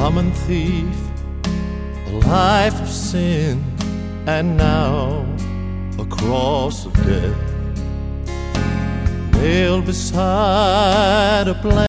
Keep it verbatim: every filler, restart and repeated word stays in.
common thief, a life of sin, and now a cross of death, nailed beside a blank